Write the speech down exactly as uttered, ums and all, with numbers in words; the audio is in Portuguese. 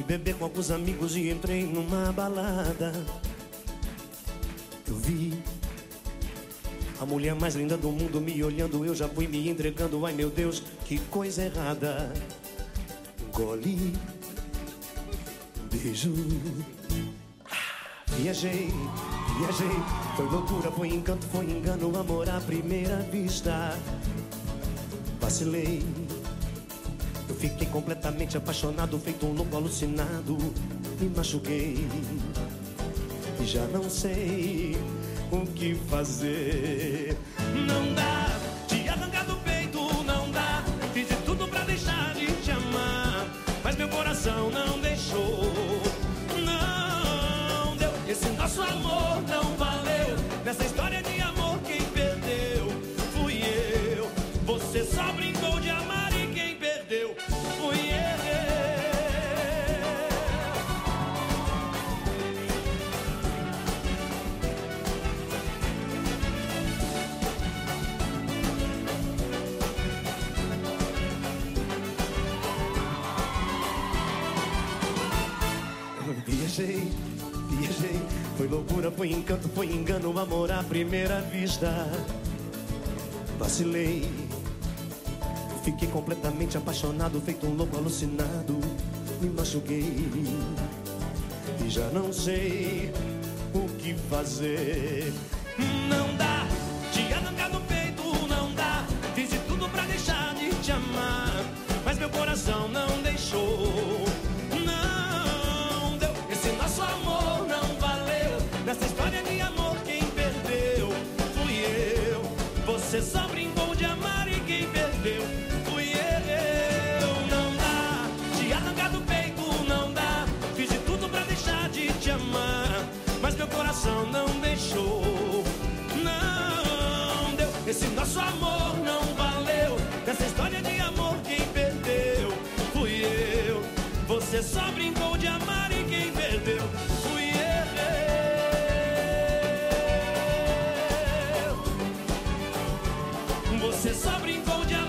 beber com alguns amigos e entrei numa balada. Eu vi a mulher mais linda do mundo me olhando, eu já fui me entregando. Ai meu Deus, que coisa errada. Engoli, beijo. Viajei, viajei. Foi loucura, foi encanto, foi engano, amor à primeira vista. Vacilei, eu fiquei completamente apaixonado, feito um louco alucinado. Me machuquei e já não sei o que fazer. Não dá de arrancar do peito, não dá. Fiz de tudo pra deixar de te amar, mas meu coração não deixou. Não deu, esse nosso amor não valeu. Nessa história de amor quem perdeu fui eu. Você só brincou de amar e quem perdeu fui eu. Viajei, viajei. Foi loucura, foi encanto, foi engano, amor à primeira vista. Vacilei, fiquei completamente apaixonado, feito um louco alucinado. Me machuquei e já não sei o que fazer. Não dá de arrancar do peito, não dá. Fiz de tudo pra deixar de te amar, mas meu coração não deixou. Não deu, esse nosso amor não valeu. Nessa história de amor quem perdeu fui eu. Você só brincou de amar e quem perdeu fui eu. Não dá de arrancar do peito, não dá. Fiz de tudo pra deixar de te amar, mas meu coração não deixou. Não deu, esse nosso amor não valeu. Nessa história de amor quem perdeu fui eu. Você só brincou de amar e quem perdeu fui eu. Você só brincou de amar.